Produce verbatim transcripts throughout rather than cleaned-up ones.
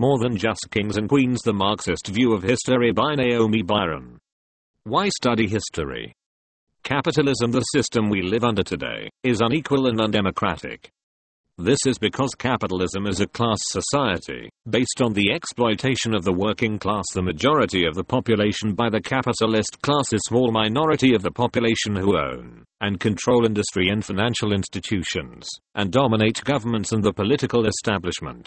more than just kings and queens. The Marxist View of History by Naomi Byron. Why study history? Capitalism, the system we live under today, is unequal and undemocratic. This is because capitalism is a class society, based on the exploitation of the working class, the majority of the population, by the capitalist class, a small minority of the population who own and control industry and financial institutions, and dominate governments and the political establishment.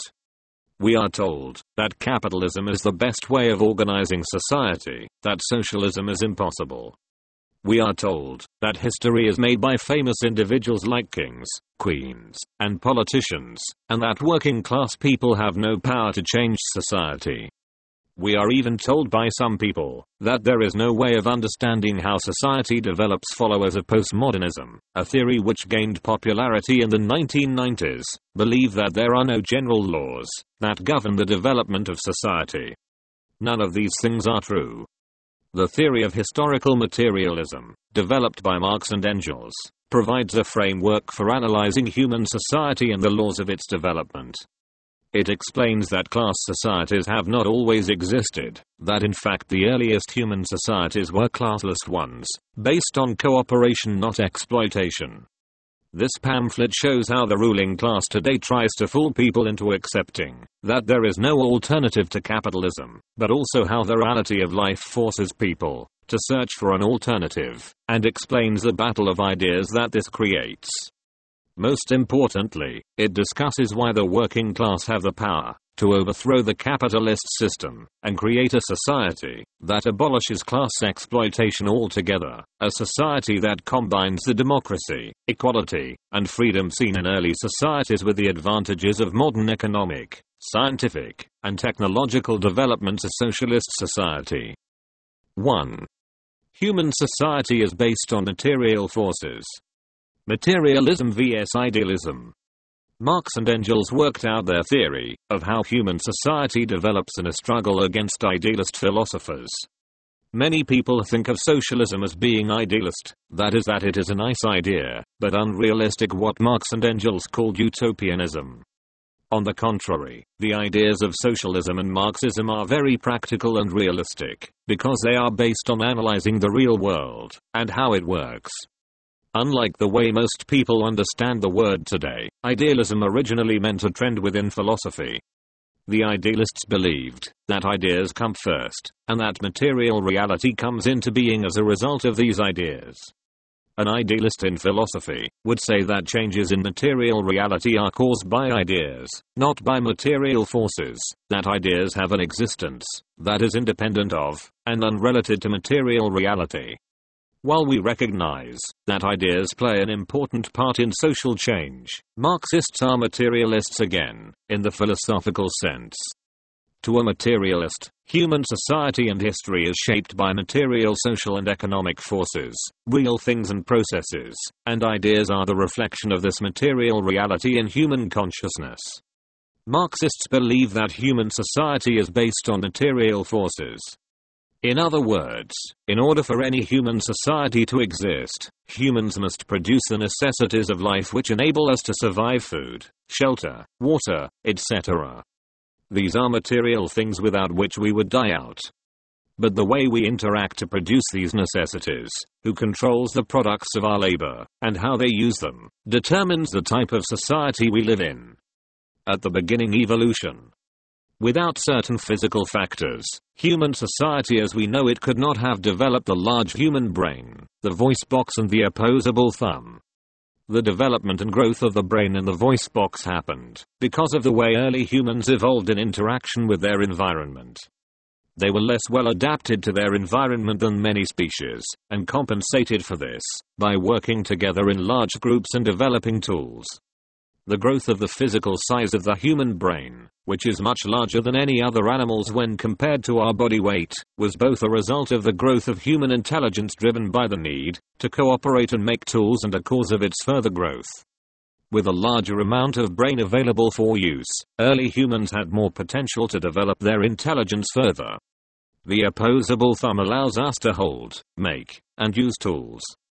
We are told that capitalism is the best way of organizing society, that socialism is impossible. We are told that history is made by famous individuals like kings, queens, and politicians, and that working class people have no power to change society. We are even told by some people that there is no way of understanding how society develops. Followers of postmodernism, a theory which gained popularity in the nineteen nineties, believe that there are no general laws that govern the development of society. None of these things are true. The theory of historical materialism, developed by Marx and Engels, provides a framework for analyzing human society and the laws of its development. It explains that class societies have not always existed, that in fact the earliest human societies were classless ones, based on cooperation, not exploitation. This pamphlet shows how the ruling class today tries to fool people into accepting that there is no alternative to capitalism, but also how the reality of life forces people to search for an alternative, and explains the battle of ideas that this creates. Most importantly, it discusses why the working class have the power to overthrow the capitalist system and create a society that abolishes class exploitation altogether, a society that combines the democracy, equality, and freedom seen in early societies with the advantages of modern economic, scientific, and technological developments. A socialist society. one. Human society is based on material forces. Materialism versus idealism. Marx and Engels worked out their theory of how human society develops in a struggle against idealist philosophers. Many people think of socialism as being idealist, that is, that it is a nice idea, but unrealistic, what Marx and Engels called utopianism. On the contrary, the ideas of socialism and Marxism are very practical and realistic, because they are based on analyzing the real world and how it works. Unlike the way most people understand the word today, idealism originally meant a trend within philosophy. The idealists believed that ideas come first, and that material reality comes into being as a result of these ideas. An idealist in philosophy would say that changes in material reality are caused by ideas, not by material forces, that ideas have an existence that is independent of and unrelated to material reality. While we recognize that ideas play an important part in social change, Marxists are materialists again, in the philosophical sense. To a materialist, human society and history is shaped by material social and economic forces, real things and processes, and ideas are the reflection of this material reality in human consciousness. Marxists believe that human society is based on material forces. In other words, in order for any human society to exist, humans must produce the necessities of life which enable us to survive: food, shelter, water, et cetera. These are material things without which we would die out. But the way we interact to produce these necessities, who controls the products of our labor, and how they use them, determines the type of society we live in. At the beginning, evolution. Without certain physical factors, human society as we know it could not have developed the large human brain, the voice box and the opposable thumb. The development and growth of the brain and the voice box happened because of the way early humans evolved in interaction with their environment. They were less well adapted to their environment than many species, and compensated for this by working together in large groups and developing tools. The growth of the physical size of the human brain, which is much larger than any other animal's when compared to our body weight, was both a result of the growth of human intelligence driven by the need to cooperate and make tools and a cause of its further growth. With a larger amount of brain available for use, early humans had more potential to develop their intelligence further. The opposable thumb allows us to hold, make, and use tools.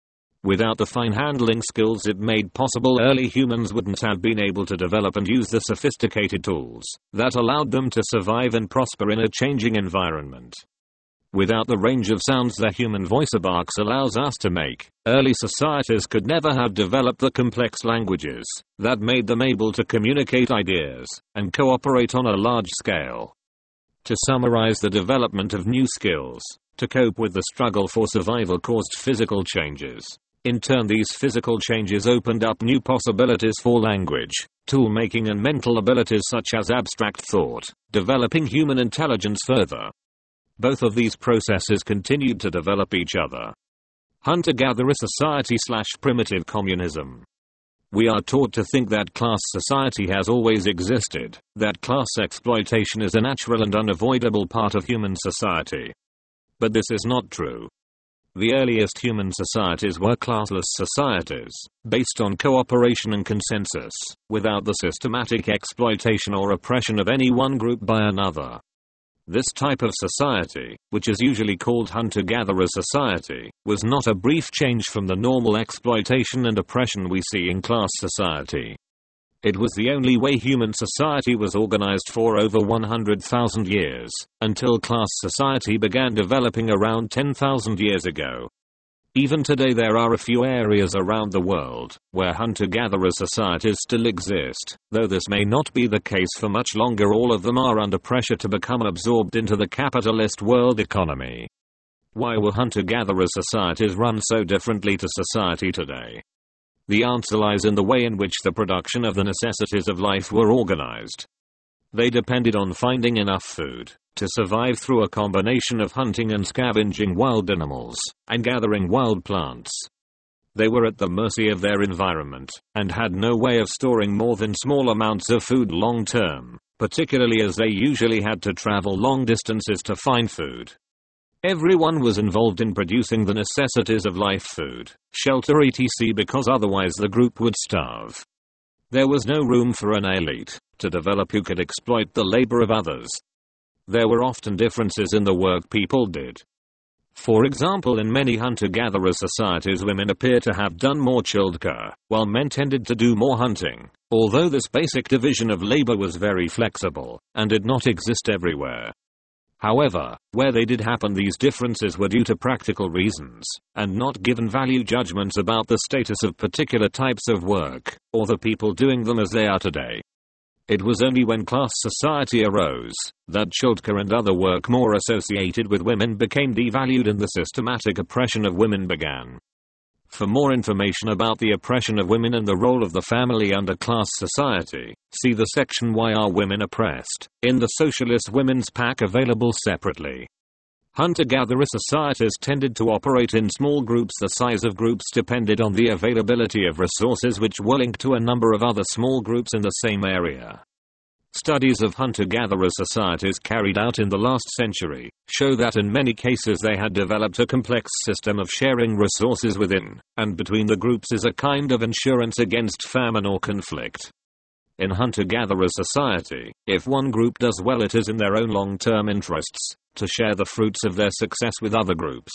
Without the fine handling skills it made possible, early humans wouldn't have been able to develop and use the sophisticated tools that allowed them to survive and prosper in a changing environment. Without the range of sounds the human voice box allows us to make, early societies could never have developed the complex languages that made them able to communicate ideas and cooperate on a large scale. To summarize, the development of new skills to cope with the struggle for survival caused physical changes. In turn, these physical changes opened up new possibilities for language, tool making and mental abilities such as abstract thought, developing human intelligence further. Both of these processes continued to develop each other. Hunter-gatherer society slash primitive communism. We are taught to think that class society has always existed, that class exploitation is a natural and unavoidable part of human society. But this is not true. The earliest human societies were classless societies, based on cooperation and consensus, without the systematic exploitation or oppression of any one group by another. This type of society, which is usually called hunter-gatherer society, was not a brief change from the normal exploitation and oppression we see in class society. It was the only way human society was organized for over one hundred thousand years, until class society began developing around ten thousand years ago. Even today there are a few areas around the world where hunter-gatherer societies still exist, though this may not be the case for much longer. All of them are under pressure to become absorbed into the capitalist world economy. Why were hunter-gatherer societies run so differently to society today? The answer lies in the way in which the production of the necessities of life were organized. They depended on finding enough food to survive through a combination of hunting and scavenging wild animals, and gathering wild plants. They were at the mercy of their environment, and had no way of storing more than small amounts of food long term, particularly as they usually had to travel long distances to find food. Everyone was involved in producing the necessities of life, food, shelter et cetera, because otherwise the group would starve. There was no room for an elite to develop who could exploit the labor of others. There were often differences in the work people did. For example, in many hunter-gatherer societies women appear to have done more childcare, while men tended to do more hunting, although this basic division of labor was very flexible, and did not exist everywhere. However, where they did happen, these differences were due to practical reasons, and not given value judgments about the status of particular types of work, or the people doing them as they are today. It was only when class society arose that childcare and other work more associated with women became devalued and the systematic oppression of women began. For more information about the oppression of women and the role of the family under class society, see the section Why Are Women Oppressed? In the Socialist Women's Pack, available separately. Hunter-gatherer societies tended to operate in small groups. The size of groups depended on the availability of resources, which were linked to a number of other small groups in the same area. Studies of hunter-gatherer societies carried out in the last century show that in many cases they had developed a complex system of sharing resources within and between the groups as a kind of insurance against famine or conflict. In hunter-gatherer society, if one group does well, it is in their own long-term interests to share the fruits of their success with other groups.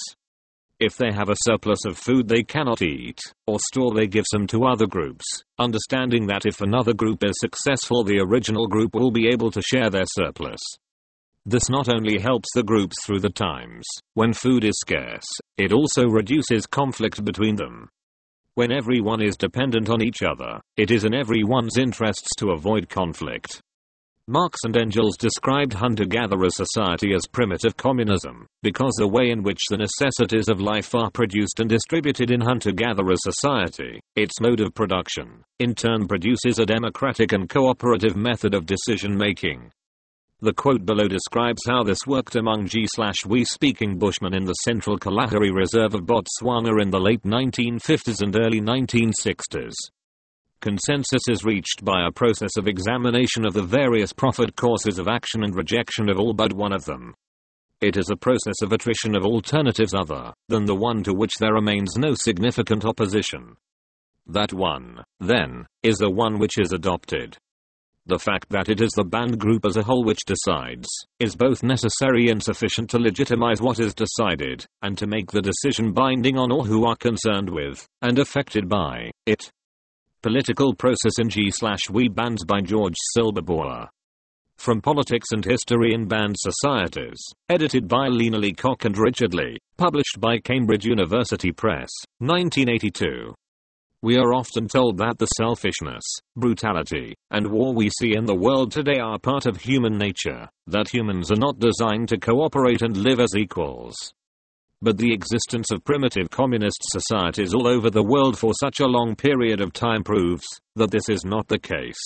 If they have a surplus of food they cannot eat or store, they give some to other groups, understanding that if another group is successful, the original group will be able to share their surplus. This not only helps the groups through the times when food is scarce, it also reduces conflict between them. When everyone is dependent on each other, it is in everyone's interests to avoid conflict. Marx and Engels described hunter-gatherer society as primitive communism, because the way in which the necessities of life are produced and distributed in hunter-gatherer society, its mode of production, in turn produces a democratic and cooperative method of decision-making. The quote below describes how this worked among G-we speaking Bushmen in the Central Kalahari Reserve of Botswana in the late nineteen fifties and early nineteen sixties. Consensus is reached by a process of examination of the various proffered courses of action and rejection of all but one of them. It is a process of attrition of alternatives other than the one to which there remains no significant opposition. That one, then, is the one which is adopted. The fact that it is the banned group as a whole which decides is both necessary and sufficient to legitimize what is decided, and to make the decision binding on all who are concerned with, and affected by, it. Political Process in G slash We Bands by George Silberbauer. From Politics and History in Banned Societies, edited by Lena Leacock and Richard Lee, published by Cambridge University Press, nineteen eighty-two. We are often told that the selfishness, brutality, and war we see in the world today are part of human nature, that humans are not designed to cooperate and live as equals. But the existence of primitive communist societies all over the world for such a long period of time proves that this is not the case.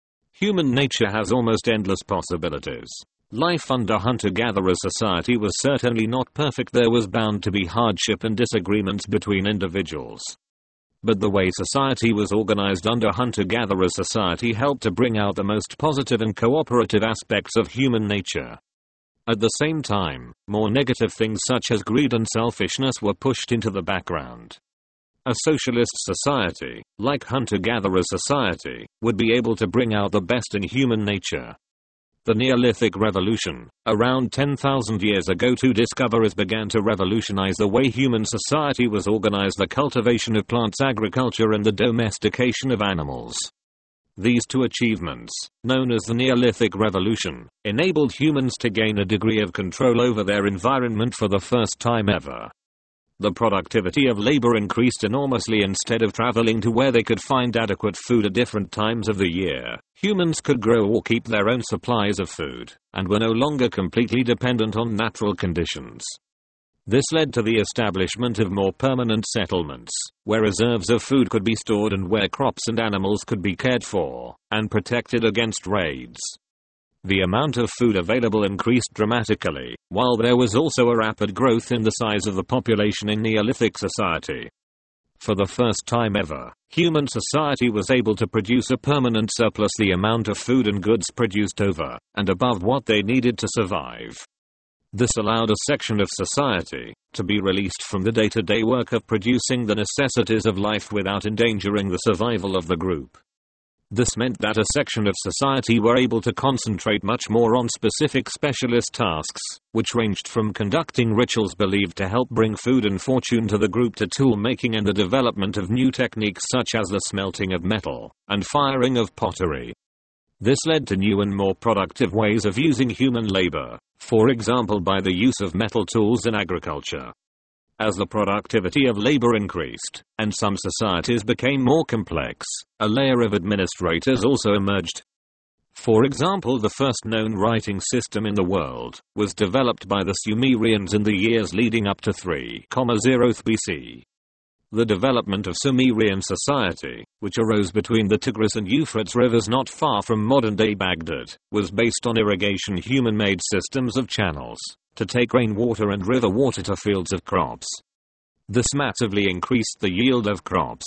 Human nature has almost endless possibilities. Life under hunter-gatherer society was certainly not perfect. There was bound to be hardship and disagreements between individuals. But the way society was organized under hunter-gatherer society helped to bring out the most positive and cooperative aspects of human nature. At the same time, more negative things such as greed and selfishness were pushed into the background. A socialist society, like hunter-gatherer society, would be able to bring out the best in human nature. The Neolithic Revolution, around ten thousand years ago, two discoverers began to revolutionize the way human society was organized: the cultivation of plants, agriculture, and the domestication of animals. These two achievements, known as the Neolithic Revolution, enabled humans to gain a degree of control over their environment for the first time ever. The productivity of labor increased enormously. Instead of traveling to where they could find adequate food at different times of the year, humans could grow or keep their own supplies of food, and were no longer completely dependent on natural conditions. This led to the establishment of more permanent settlements, where reserves of food could be stored and where crops and animals could be cared for and protected against raids. The amount of food available increased dramatically, while there was also a rapid growth in the size of the population in Neolithic society. For the first time ever, human society was able to produce a permanent surplus, the amount of food and goods produced over and above what they needed to survive. This allowed a section of society to be released from the day-to-day work of producing the necessities of life without endangering the survival of the group. This meant that a section of society were able to concentrate much more on specific specialist tasks, which ranged from conducting rituals believed to help bring food and fortune to the group to tool making and the development of new techniques such as the smelting of metal and firing of pottery. This led to new and more productive ways of using human labor, for example by the use of metal tools in agriculture. As the productivity of labor increased, and some societies became more complex, a layer of administrators also emerged. For example, the first known writing system in the world was developed by the Sumerians in the years leading up to three thousand B C. The development of Sumerian society, which arose between the Tigris and Euphrates rivers not far from modern-day Baghdad, was based on irrigation human-made systems of channels to take rainwater and river water to fields of crops. This massively increased the yield of crops.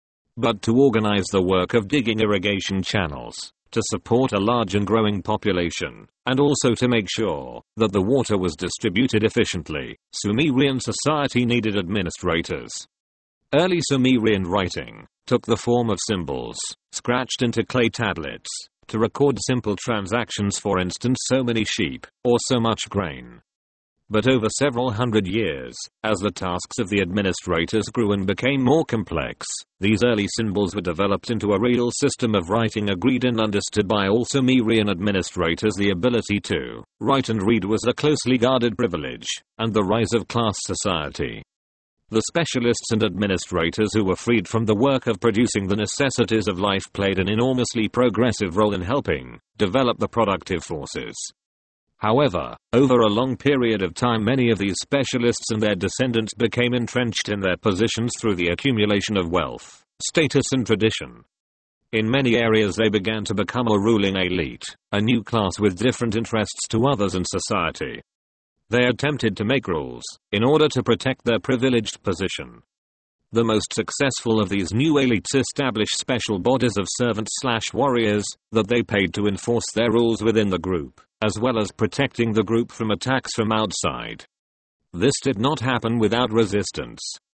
But to organize the work of digging irrigation channels, to support a large and growing population, and also to make sure that the water was distributed efficiently, Sumerian society needed administrators. Early Sumerian writing took the form of symbols, scratched into clay tablets, to record simple transactions, for instance so many sheep, or so much grain. But over several hundred years, as the tasks of the administrators grew and became more complex, these early symbols were developed into a real system of writing agreed and understood by all Sumerian administrators. The ability to write and read was a closely guarded privilege, and the rise of class society. The specialists and administrators who were freed from the work of producing the necessities of life played an enormously progressive role in helping develop the productive forces. However, over a long period of time, many of these specialists and their descendants became entrenched in their positions through the accumulation of wealth, status, and tradition. In many areas they began to become a ruling elite, a new class with different interests to others in society. They attempted to make rules in order to protect their privileged position. The most successful of these new elites established special bodies of servants/warriors that they paid to enforce their rules within the group, as well as protecting the group from attacks from outside. This did not happen without resistance.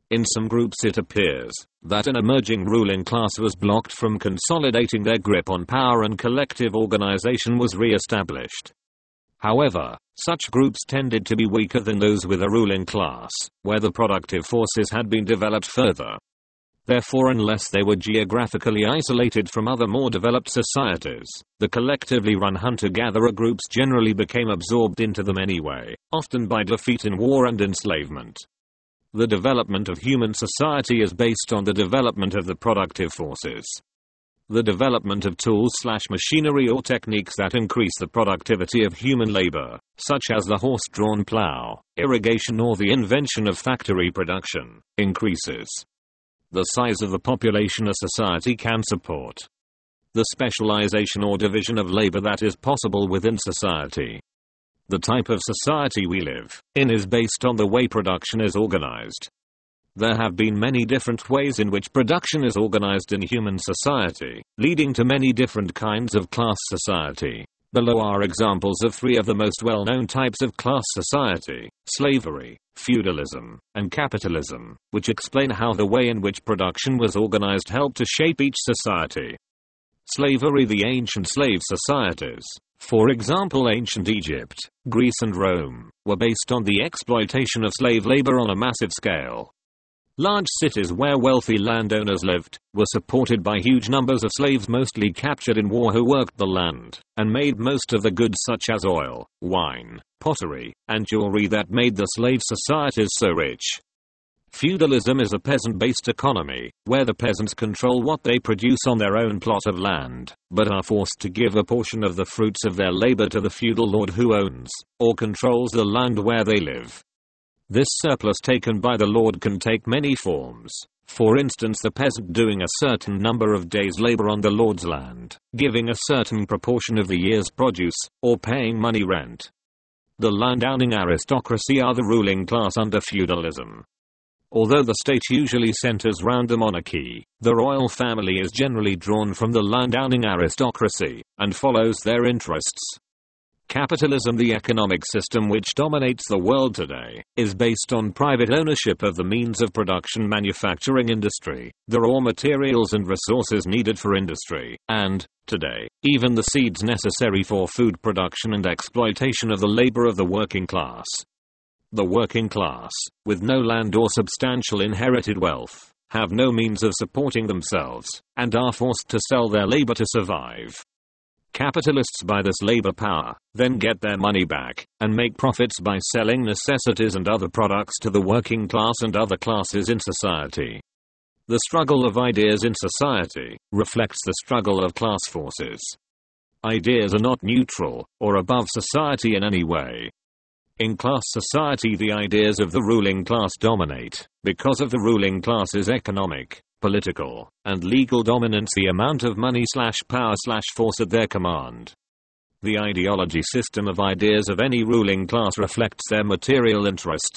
In some groups it appears that an emerging ruling class was blocked from consolidating their grip on power and collective organization was re-established. However, such groups tended to be weaker than those with a ruling class, where the productive forces had been developed further. Therefore, unless they were geographically isolated from other more developed societies, the collectively run hunter-gatherer groups generally became absorbed into them anyway, often by defeat in war and enslavement. The development of human society is based on the development of the productive forces. The development of tools slash machinery or techniques that increase the productivity of human labor, such as the horse-drawn plow, irrigation or the invention of factory production, increases the size of the population a society can support. The specialization or division of labor that is possible within society. The type of society we live in is based on the way production is organized. There have been many different ways in which production is organized in human society, leading to many different kinds of class society. Below are examples of three of the most well-known types of class society: slavery, feudalism, and capitalism, which explain how the way in which production was organized helped to shape each society. Slavery. The ancient slave societies, for example ancient Egypt, Greece and Rome, were based on the exploitation of slave labor on a massive scale. Large cities where wealthy landowners lived were supported by huge numbers of slaves mostly captured in war who worked the land and made most of the goods such as oil, wine, pottery, and jewelry that made the slave societies so rich. Feudalism is a peasant-based economy, where the peasants control what they produce on their own plot of land, but are forced to give a portion of the fruits of their labor to the feudal lord who owns or controls the land where they live. This surplus taken by the lord can take many forms. For instance, the peasant doing a certain number of days' labor on the lord's land, giving a certain proportion of the year's produce, or paying money rent. The landowning aristocracy are the ruling class under feudalism. Although the state usually centers round the monarchy, the royal family is generally drawn from the landowning aristocracy, and follows their interests. Capitalism. The economic system which dominates the world today is based on private ownership of the means of production, manufacturing industry, the raw materials and resources needed for industry, and, today, even the seeds necessary for food production and exploitation of the labor of the working class. The working class, with no land or substantial inherited wealth, have no means of supporting themselves, and are forced to sell their labor to survive. Capitalists buy this labor power, then get their money back, and make profits by selling necessities and other products to the working class and other classes in society. The struggle of ideas in society reflects the struggle of class forces. Ideas are not neutral, or above society in any way. In class society, the ideas of the ruling class dominate, because of the ruling class's economic, political, and legal dominance, the amount of money slash power slash force at their command. The ideology system of ideas of any ruling class reflects their material interests.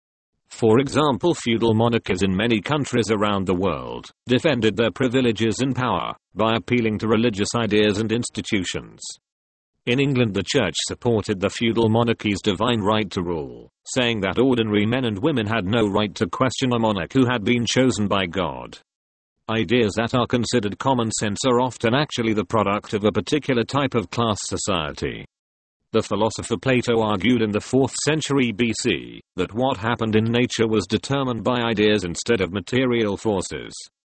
For example, feudal monarchies in many countries around the world defended their privileges and power by appealing to religious ideas and institutions. In England, the church supported the feudal monarchy's divine right to rule, saying that ordinary men and women had no right to question a monarch who had been chosen by God. Ideas that are considered common sense are often actually the product of a particular type of class society. The philosopher Plato argued in the fourth century B C that what happened in nature was determined by ideas instead of material forces.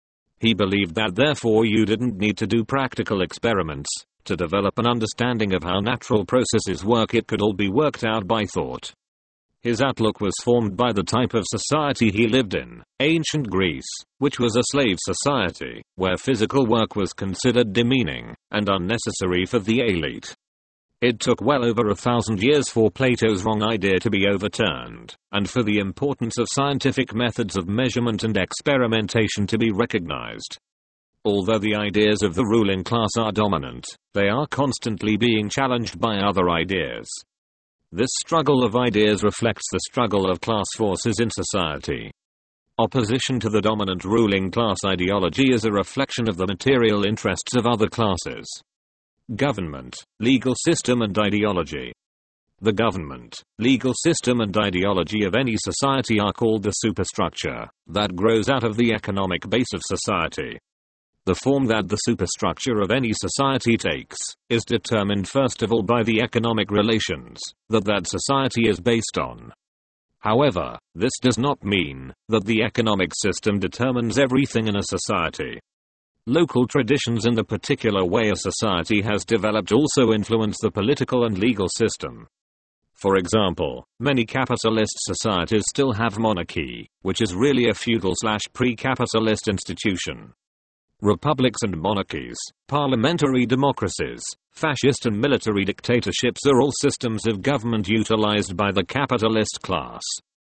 He believed that therefore you didn't need to do practical experiments to develop an understanding of how natural processes work. It could all be worked out by thought. His outlook was formed by the type of society he lived in, ancient Greece, which was a slave society, where physical work was considered demeaning and unnecessary for the elite. It took well over a thousand years for Plato's wrong idea to be overturned, and for the importance of scientific methods of measurement and experimentation to be recognized. Although the ideas of the ruling class are dominant, they are constantly being challenged by other ideas. This struggle of ideas reflects the struggle of class forces in society. Opposition to the dominant ruling class ideology is a reflection of the material interests of other classes. Government, legal system and ideology. The government, legal system and ideology of any society are called the superstructure that grows out of the economic base of society. The form that the superstructure of any society takes is determined first of all by the economic relations that that society is based on. However, this does not mean that the economic system determines everything in a society. Local traditions and the particular way a society has developed also influence the political and legal system. For example, many capitalist societies still have monarchy, which is really a feudal slash pre-capitalist institution. Republics and monarchies, parliamentary democracies, fascist and military dictatorships are all systems of government utilized by the capitalist class.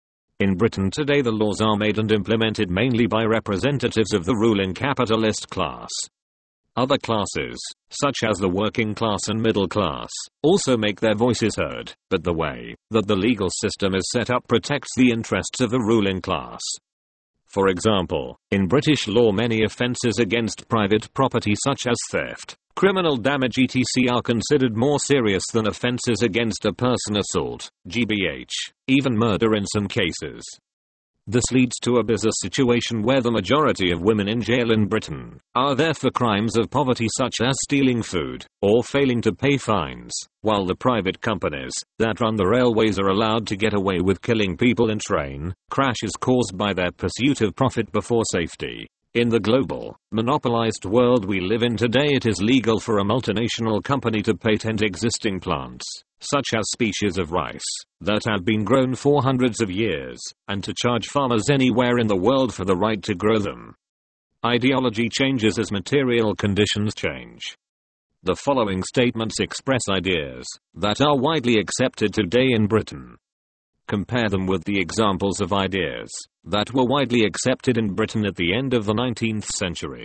In Britain today the laws are made and implemented mainly by representatives of the ruling capitalist class. Other classes, such as the working class and middle class, also make their voices heard, but the way that the legal system is set up protects the interests of the ruling class. For example, in British law many offences against private property such as theft, criminal damage et cetera are considered more serious than offences against a person, assault, G B H, even murder in some cases. This leads to a bizarre situation where the majority of women in jail in Britain are there for crimes of poverty such as stealing food or failing to pay fines, while the private companies that run the railways are allowed to get away with killing people in train crashes caused by their pursuit of profit before safety. In the global, monopolized world we live in today, it is legal for a multinational company to patent existing plants, such as species of rice, that have been grown for hundreds of years, and to charge farmers anywhere in the world for the right to grow them. Ideology changes as material conditions change. The following statements express ideas that are widely accepted today in Britain. Compare them with the examples of ideas that were widely accepted in Britain at the end of the nineteenth century.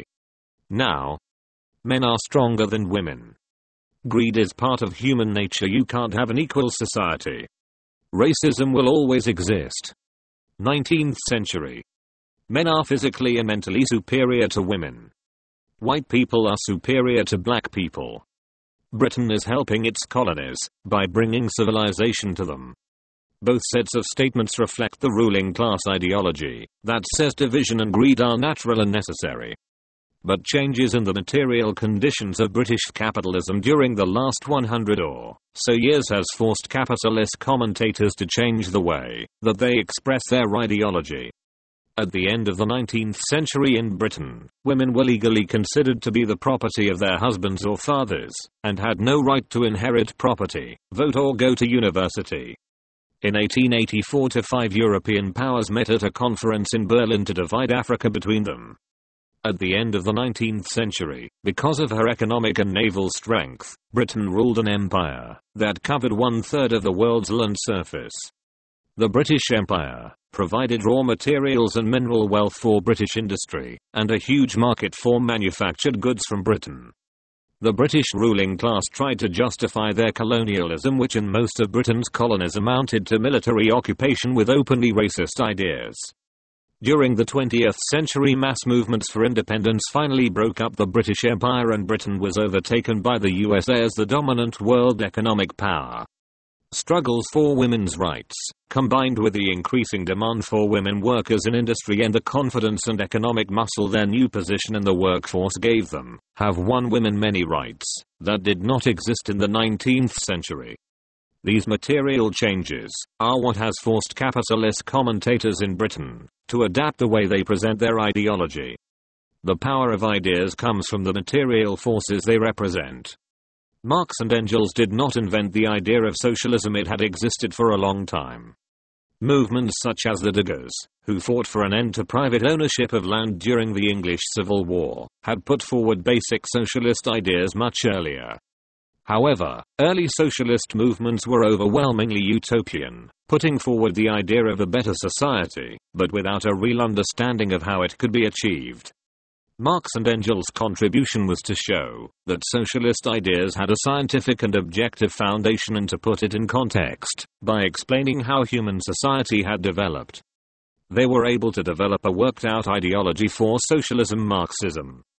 Now, men are stronger than women. Greed is part of human nature. You can't have an equal society. Racism will always exist. nineteenth century. Men are physically and mentally superior to women. White people are superior to black people. Britain is helping its colonies by bringing civilization to them. Both sets of statements reflect the ruling class ideology that says division and greed are natural and necessary. But changes in the material conditions of British capitalism during the last one hundred or so years has forced capitalist commentators to change the way that they express their ideology. At the end of the nineteenth century in Britain, women were legally considered to be the property of their husbands or fathers, and had no right to inherit property, vote or go to university. In eighteen eighty-four, five European powers met at a conference in Berlin to divide Africa between them. At the end of the nineteenth century, because of her economic and naval strength, Britain ruled an empire that covered one-third of the world's land surface. The British Empire provided raw materials and mineral wealth for British industry, and a huge market for manufactured goods from Britain. The British ruling class tried to justify their colonialism, which in most of Britain's colonies amounted to military occupation with openly racist ideas. During the twentieth century, mass movements for independence finally broke up the British Empire, and Britain was overtaken by the U S A as the dominant world economic power. Struggles for women's rights, combined with the increasing demand for women workers in industry and the confidence and economic muscle their new position in the workforce gave them, have won women many rights that did not exist in the nineteenth century. These material changes are what has forced capitalist commentators in Britain to adapt the way they present their ideology. The power of ideas comes from the material forces they represent. Marx and Engels did not invent the idea of socialism, it had existed for a long time. Movements such as the Diggers, who fought for an end to private ownership of land during the English Civil War, had put forward basic socialist ideas much earlier. However, early socialist movements were overwhelmingly utopian, putting forward the idea of a better society, but without a real understanding of how it could be achieved. Marx and Engels' contribution was to show that socialist ideas had a scientific and objective foundation, and to put it in context by explaining how human society had developed. They were able to develop a worked-out ideology for socialism Marxism.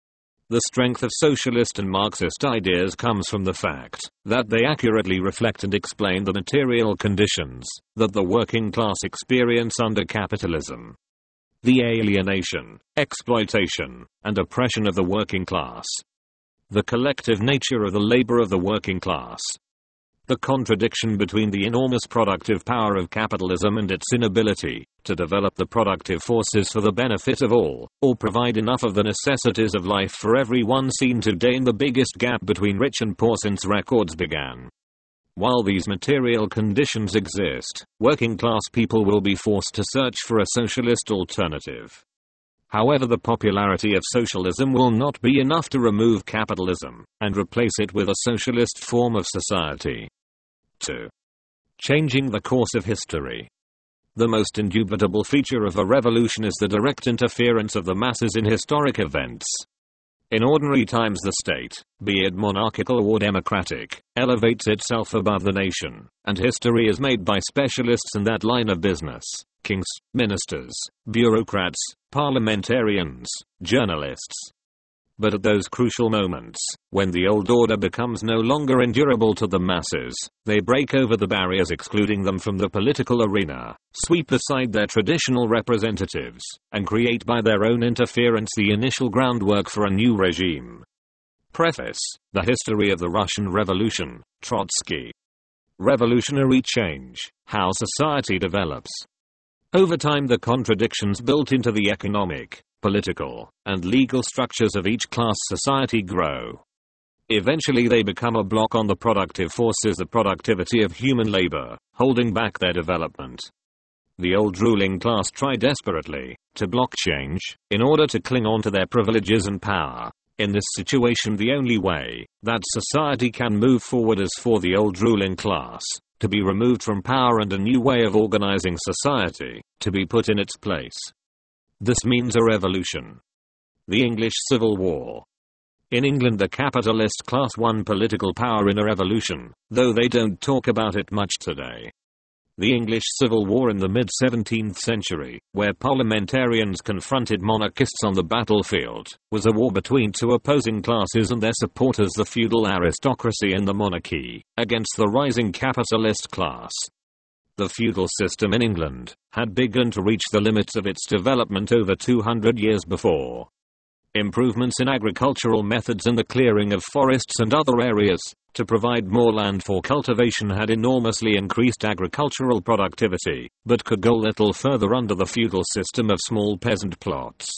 The strength of socialist and Marxist ideas comes from the fact that they accurately reflect and explain the material conditions that the working class experience under capitalism. The alienation, exploitation, and oppression of the working class. The collective nature of the labor of the working class. The contradiction between the enormous productive power of capitalism and its inability to develop the productive forces for the benefit of all, or provide enough of the necessities of life for everyone, seen today in the biggest gap between rich and poor since records began. While these material conditions exist, working class people will be forced to search for a socialist alternative. However, the popularity of socialism will not be enough to remove capitalism and replace it with a socialist form of society. two. Changing the course of history. The most indubitable feature of a revolution is the direct interference of the masses in historic events. In ordinary times, the state, be it monarchical or democratic, elevates itself above the nation, and history is made by specialists in that line of business: kings, ministers, bureaucrats, parliamentarians, journalists. But at those crucial moments, when the old order becomes no longer endurable to the masses, they break over the barriers excluding them from the political arena, sweep aside their traditional representatives, and create by their own interference the initial groundwork for a new regime. Preface: The History of the Russian Revolution, Trotsky. Revolutionary change: how society develops. Over time, the contradictions built into the economic, political, and legal structures of each class society grow. Eventually they become a block on the productive forces, the productivity of human labor, holding back their development. The old ruling class try desperately to block change, in order to cling on to their privileges and power. In this situation, the only way that society can move forward is for the old ruling class to be removed from power and a new way of organizing society to be put in its place. This means a revolution. The English Civil War. In England, the capitalist class won political power in a revolution, though they don't talk about it much today. The English Civil War in the mid-seventeenth century, where parliamentarians confronted monarchists on the battlefield, was a war between two opposing classes and their supporters, the feudal aristocracy and the monarchy, against the rising capitalist class. The feudal system in England had begun to reach the limits of its development over two hundred years before. Improvements in agricultural methods and the clearing of forests and other areas to provide more land for cultivation had enormously increased agricultural productivity, but could go little further under the feudal system of small peasant plots.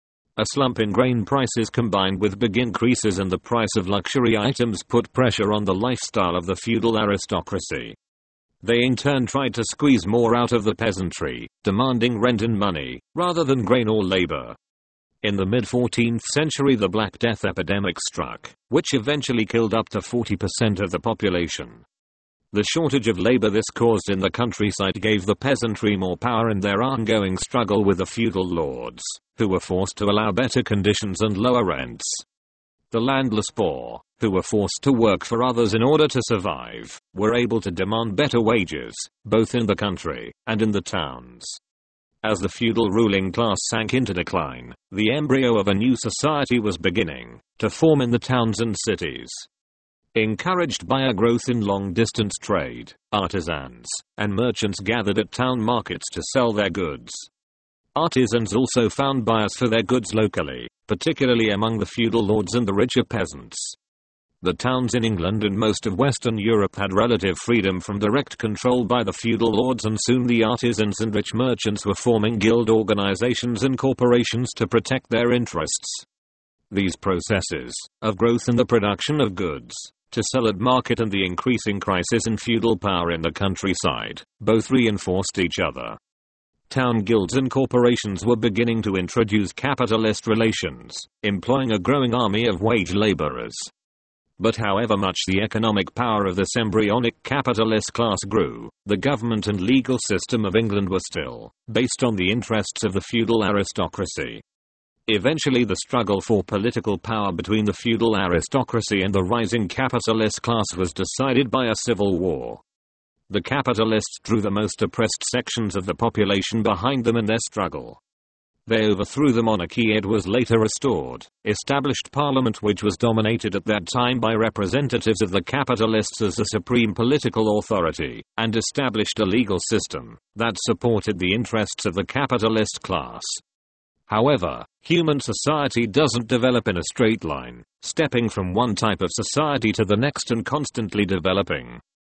A slump in grain prices combined with big increases in the price of luxury items put pressure on the lifestyle of the feudal aristocracy. They in turn tried to squeeze more out of the peasantry, demanding rent and money, rather than grain or labor. In the mid-fourteenth century, the Black Death epidemic struck, which eventually killed up to forty percent of the population. The shortage of labor this caused in the countryside gave the peasantry more power in their ongoing struggle with the feudal lords, who were forced to allow better conditions and lower rents. The landless poor, who were forced to work for others in order to survive, were able to demand better wages, both in the country and in the towns. As the feudal ruling class sank into decline, the embryo of a new society was beginning to form in the towns and cities. Encouraged by a growth in long-distance trade, artisans and merchants gathered at town markets to sell their goods. Artisans also found buyers for their goods locally, particularly among the feudal lords and the richer peasants. The towns in England and most of Western Europe had relative freedom from direct control by the feudal lords, and soon the artisans and rich merchants were forming guild organizations and corporations to protect their interests. These processes of growth in the production of goods to sell at market and the increasing crisis in feudal power in the countryside both reinforced each other. Town guilds and corporations were beginning to introduce capitalist relations, employing a growing army of wage laborers. But however much the economic power of this embryonic capitalist class grew, the government and legal system of England were still based on the interests of the feudal aristocracy. Eventually, the struggle for political power between the feudal aristocracy and the rising capitalist class was decided by a civil war. The capitalists drew the most oppressed sections of the population behind them in their struggle. They overthrew the monarchy. It was later restored, established parliament which was dominated at that time by representatives of the capitalists as the supreme political authority, and established a legal system that supported the interests of the capitalist class. However, human society doesn't develop in a straight line, stepping from one type of society to the next and constantly developing.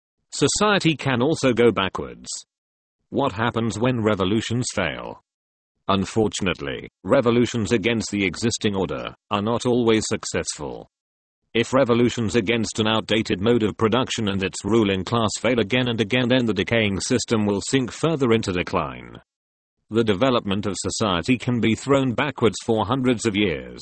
Society can also go backwards. What happens when revolutions fail? Unfortunately, revolutions against the existing order are not always successful. If revolutions against an outdated mode of production and its ruling class fail again and again, then the decaying system will sink further into decline. The development of society can be thrown backwards for hundreds of years.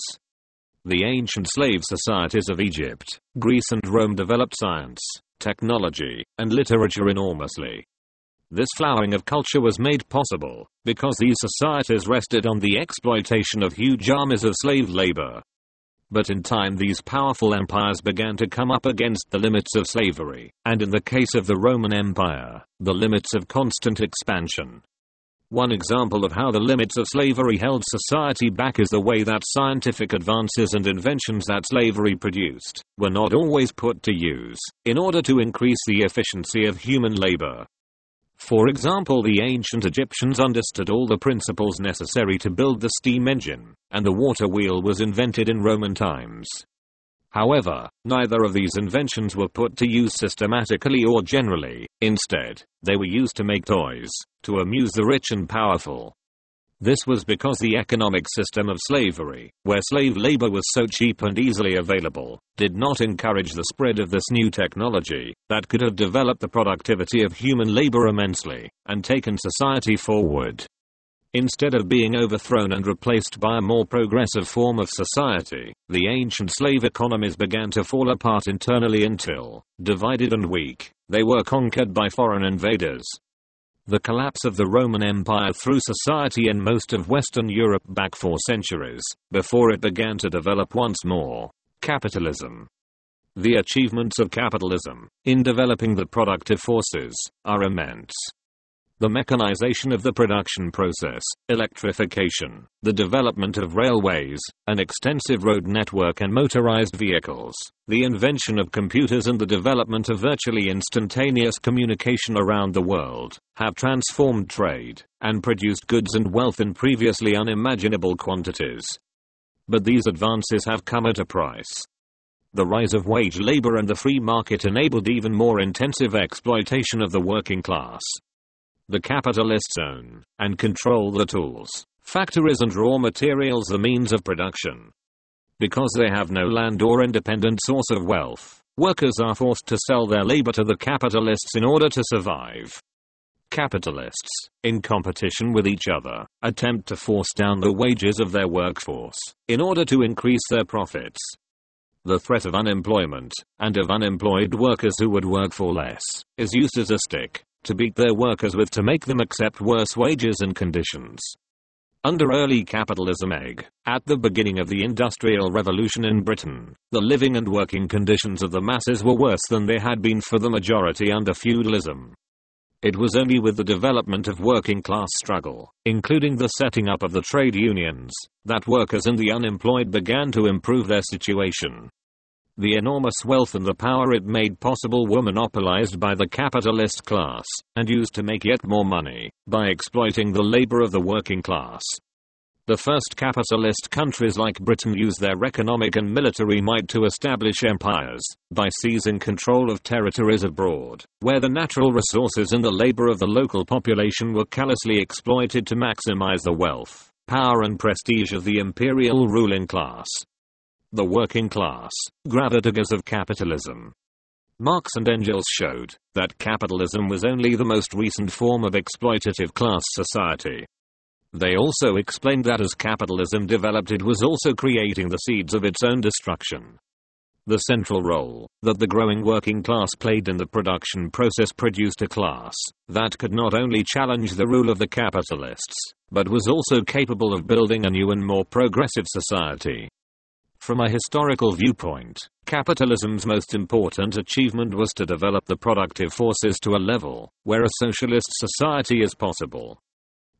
The ancient slave societies of Egypt, Greece and Rome developed science, technology, and literature enormously. This flowering of culture was made possible because these societies rested on the exploitation of huge armies of slave labor. But in time these powerful empires began to come up against the limits of slavery, and in the case of the Roman Empire, the limits of constant expansion. One example of how the limits of slavery held society back is the way that scientific advances and inventions that slavery produced were not always put to use in order to increase the efficiency of human labor. For example, the ancient Egyptians understood all the principles necessary to build the steam engine, and the water wheel was invented in Roman times. However, neither of these inventions were put to use systematically or generally. Instead, they were used to make toys, to amuse the rich and powerful. This was because the economic system of slavery, where slave labor was so cheap and easily available, did not encourage the spread of this new technology that could have developed the productivity of human labor immensely and taken society forward. Instead of being overthrown and replaced by a more progressive form of society, the ancient slave economies began to fall apart internally until, divided and weak, they were conquered by foreign invaders. The collapse of the Roman Empire threw society in most of Western Europe back four centuries, before it began to develop once more. Capitalism. The achievements of capitalism, in developing the productive forces, are immense. The mechanization of the production process, electrification, the development of railways, an extensive road network and motorized vehicles, the invention of computers and the development of virtually instantaneous communication around the world, have transformed trade, and produced goods and wealth in previously unimaginable quantities. But these advances have come at a price. The rise of wage labor and the free market enabled even more intensive exploitation of the working class. The capitalists own and control the tools, factories and raw materials, the means of production. Because they have no land or independent source of wealth, workers are forced to sell their labor to the capitalists in order to survive. Capitalists, in competition with each other, attempt to force down the wages of their workforce in order to increase their profits. The threat of unemployment, and of unemployed workers who would work for less, is used as a stick to beat their workers with to make them accept worse wages and conditions. Under early capitalism egg, at the beginning of the Industrial Revolution in Britain, the living and working conditions of the masses were worse than they had been for the majority under feudalism. It was only with the development of working class struggle, including the setting up of the trade unions, that workers and the unemployed began to improve their situation. The enormous wealth and the power it made possible were monopolized by the capitalist class, and used to make yet more money, by exploiting the labor of the working class. The first capitalist countries like Britain used their economic and military might to establish empires, by seizing control of territories abroad, where the natural resources and the labor of the local population were callously exploited to maximize the wealth, power and prestige of the imperial ruling class. The working class, gravitas of capitalism. Marx and Engels showed that capitalism was only the most recent form of exploitative class society. They also explained that as capitalism developed, it was also creating the seeds of its own destruction. The central role that the growing working class played in the production process produced a class that could not only challenge the rule of the capitalists, but was also capable of building a new and more progressive society. From a historical viewpoint, capitalism's most important achievement was to develop the productive forces to a level where a socialist society is possible.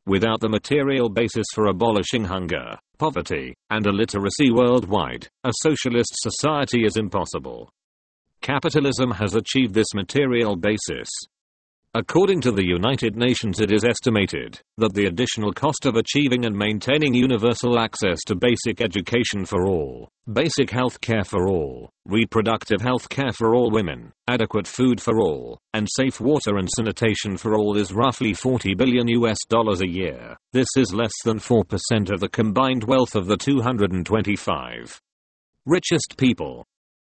Without the material basis for abolishing hunger, poverty, and illiteracy worldwide, a socialist society is impossible. Capitalism has achieved this material basis. According to the United Nations, it is estimated that the additional cost of achieving and maintaining universal access to basic education for all, basic health care for all, reproductive health care for all women, adequate food for all, and safe water and sanitation for all is roughly forty billion U S dollars a year. This is less than four percent of the combined wealth of the two hundred twenty-five richest people.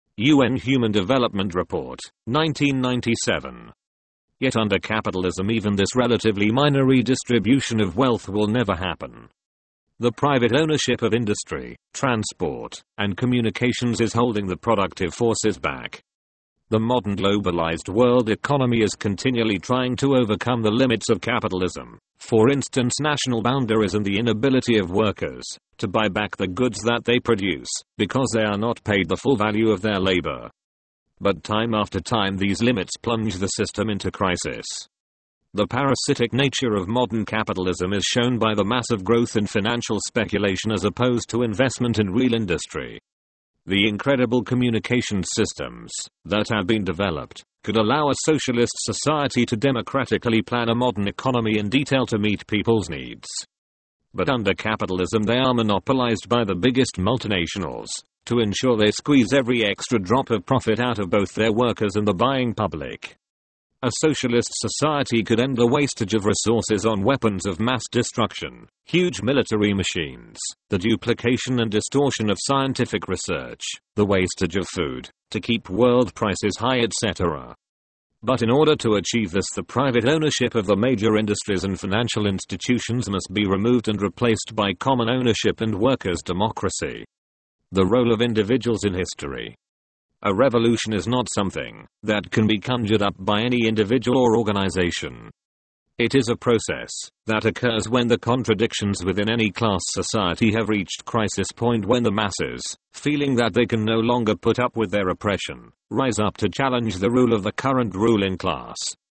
U N Human Development Report, nineteen ninety-seven. Yet under capitalism, even this relatively minor redistribution of wealth will never happen. The private ownership of industry, transport, and communications is holding the productive forces back. The modern globalized world economy is continually trying to overcome the limits of capitalism. For instance, national boundaries and the inability of workers to buy back the goods that they produce because they are not paid the full value of their labor. But time after time these limits plunge the system into crisis. The parasitic nature of modern capitalism is shown by the massive growth in financial speculation as opposed to investment in real industry. The incredible communication systems that have been developed could allow a socialist society to democratically plan a modern economy in detail to meet people's needs. But under capitalism they are monopolized by the biggest multinationals, to ensure they squeeze every extra drop of profit out of both their workers and the buying public. A socialist society could end the wastage of resources on weapons of mass destruction, huge military machines, the duplication and distortion of scientific research, the wastage of food, to keep world prices high, et cetera. But in order to achieve this, the private ownership of the major industries and financial institutions must be removed and replaced by common ownership and workers' democracy. The role of individuals in history. A revolution is not something that can be conjured up by any individual or organization. It is a process that occurs when the contradictions within any class society have reached crisis point, when the masses, feeling that they can no longer put up with their oppression, rise up to challenge the rule of the current ruling class.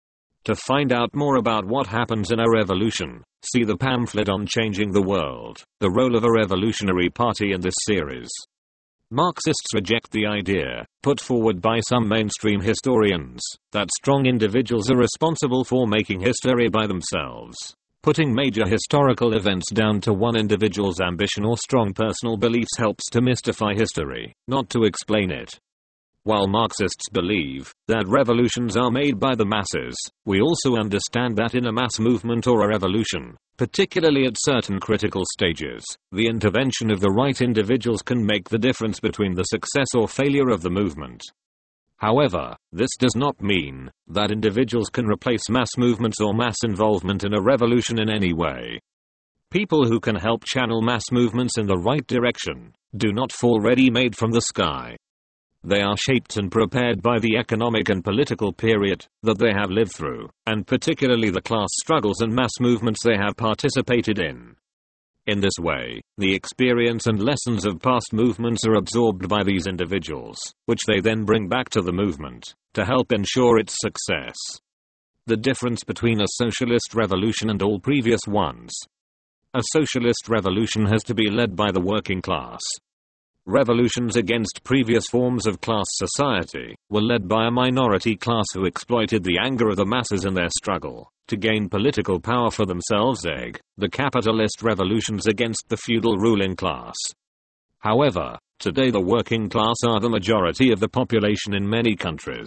To find out more about what happens in a revolution, see the pamphlet on Changing the World, the Role of a Revolutionary Party in this series. Marxists reject the idea, put forward by some mainstream historians, that strong individuals are responsible for making history by themselves. Putting major historical events down to one individual's ambition or strong personal beliefs helps to mystify history, not to explain it. While Marxists believe that revolutions are made by the masses, we also understand that in a mass movement or a revolution, particularly at certain critical stages, the intervention of the right individuals can make the difference between the success or failure of the movement. However, this does not mean that individuals can replace mass movements or mass involvement in a revolution in any way. People who can help channel mass movements in the right direction do not fall ready-made from the sky. They are shaped and prepared by the economic and political period that they have lived through, and particularly the class struggles and mass movements they have participated in. In this way, the experience and lessons of past movements are absorbed by these individuals, which they then bring back to the movement, to help ensure its success. The difference between a socialist revolution and all previous ones. A socialist revolution has to be led by the working class. Revolutions against previous forms of class society were led by a minority class who exploited the anger of the masses in their struggle to gain political power for themselves. Egg, the capitalist revolutions against the feudal ruling class. However, today the working class are the majority of the population in many countries.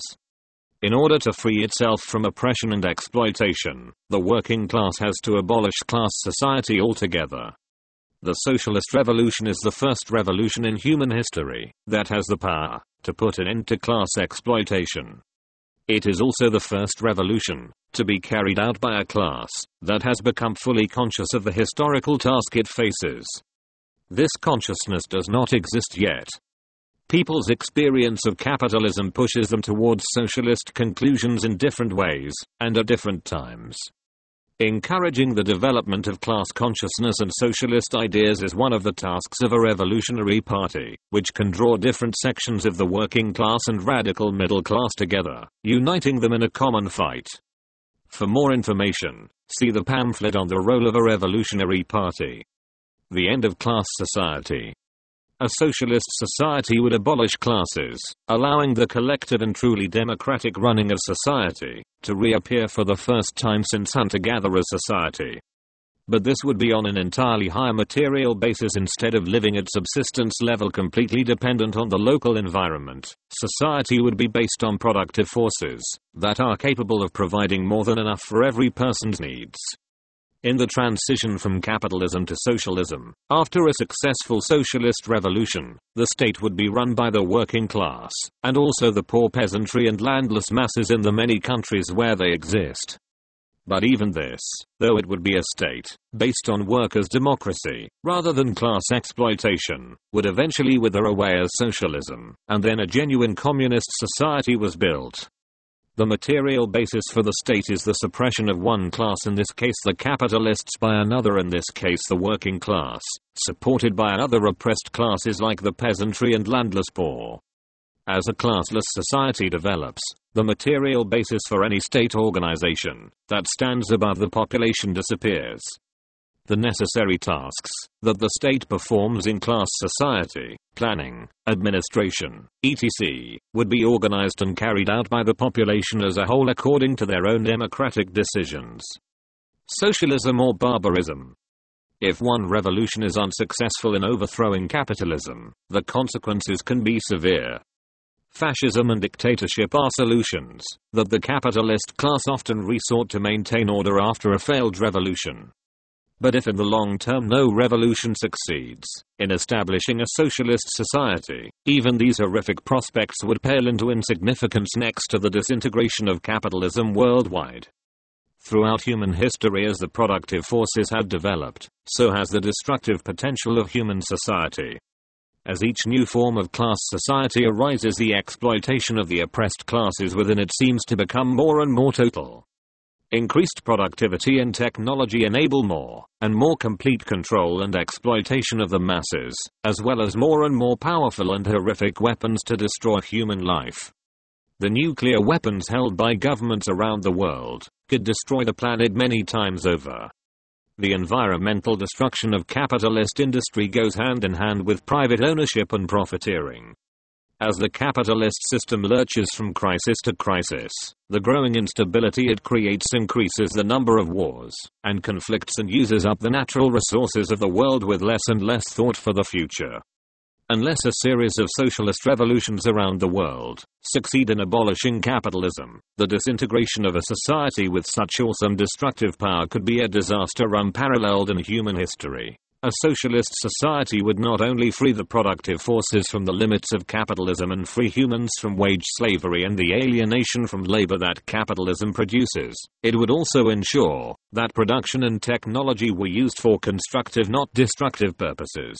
In order to free itself from oppression and exploitation, the working class has to abolish class society altogether. The socialist revolution is the first revolution in human history that has the power to put an end to class exploitation. It is also the first revolution to be carried out by a class that has become fully conscious of the historical task it faces. This consciousness does not exist yet. People's experience of capitalism pushes them towards socialist conclusions in different ways and at different times. Encouraging the development of class consciousness and socialist ideas is one of the tasks of a revolutionary party, which can draw different sections of the working class and radical middle class together, uniting them in a common fight. For more information, see the pamphlet on the role of a revolutionary party. The end of class society. A socialist society would abolish classes, allowing the collective and truly democratic running of society to reappear for the first time since hunter-gatherer society. But this would be on an entirely higher material basis instead of living at subsistence level completely dependent on the local environment. Society would be based on productive forces that are capable of providing more than enough for every person's needs. In the transition from capitalism to socialism, after a successful socialist revolution, the state would be run by the working class, and also the poor peasantry and landless masses in the many countries where they exist. But even this, though it would be a state based on workers' democracy, rather than class exploitation, would eventually wither away as socialism, and then a genuine communist society was built. The material basis for the state is the suppression of one class, in this case the capitalists, by another, in this case the working class, supported by other oppressed classes like the peasantry and landless poor. As a classless society develops, the material basis for any state organization that stands above the population disappears. The necessary tasks that the state performs in class society, planning, administration, et cetera, would be organized and carried out by the population as a whole according to their own democratic decisions. Socialism or barbarism. If one revolution is unsuccessful in overthrowing capitalism, the consequences can be severe. Fascism and dictatorship are solutions that the capitalist class often resort to maintain order after a failed revolution. But if in the long term no revolution succeeds in establishing a socialist society, even these horrific prospects would pale into insignificance next to the disintegration of capitalism worldwide. Throughout human history, as the productive forces have developed, so has the destructive potential of human society. As each new form of class society arises, the exploitation of the oppressed classes within it seems to become more and more total. Increased productivity and technology enable more and more complete control and exploitation of the masses, as well as more and more powerful and horrific weapons to destroy human life. The nuclear weapons held by governments around the world could destroy the planet many times over. The environmental destruction of capitalist industry goes hand in hand with private ownership and profiteering. As the capitalist system lurches from crisis to crisis, the growing instability it creates increases the number of wars and conflicts and uses up the natural resources of the world with less and less thought for the future. Unless a series of socialist revolutions around the world succeed in abolishing capitalism, the disintegration of a society with such awesome destructive power could be a disaster unparalleled in human history. A socialist society would not only free the productive forces from the limits of capitalism and free humans from wage slavery and the alienation from labor that capitalism produces, it would also ensure that production and technology were used for constructive, not destructive purposes.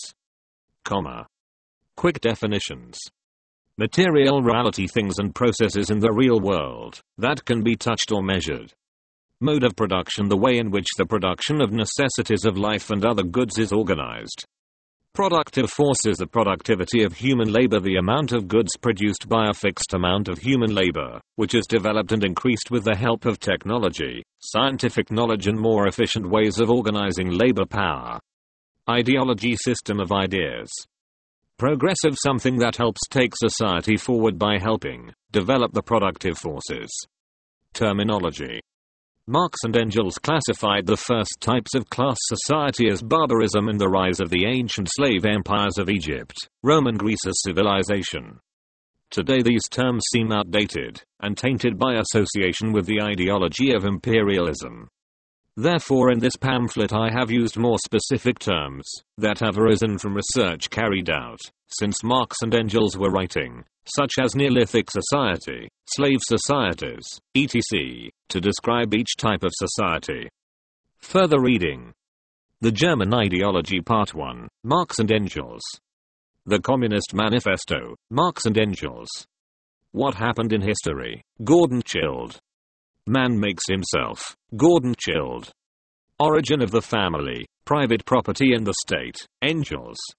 Comma. Quick definitions. Material reality: things and processes in the real world that can be touched or measured. Mode of production: the way in which the production of necessities of life and other goods is organized. Productive forces: the productivity of human labor, the amount of goods produced by a fixed amount of human labor, which is developed and increased with the help of technology, scientific knowledge and more efficient ways of organizing labor power. Ideology: system of ideas. Progressive: something that helps take society forward by helping develop the productive forces. Terminology. Marx and Engels classified the first types of class society as barbarism and the rise of the ancient slave empires of Egypt, Rome and Greece as civilization. Today these terms seem outdated and tainted by association with the ideology of imperialism. Therefore, in this pamphlet I have used more specific terms that have arisen from research carried out since Marx and Engels were writing, such as Neolithic society, slave societies, et cetera, to describe each type of society. Further reading. The German Ideology Part one, Marx and Engels. The Communist Manifesto, Marx and Engels. What happened in history? Gordon Childe. Man makes himself. Gordon Childe. Origin of the family, private property and the state, Engels.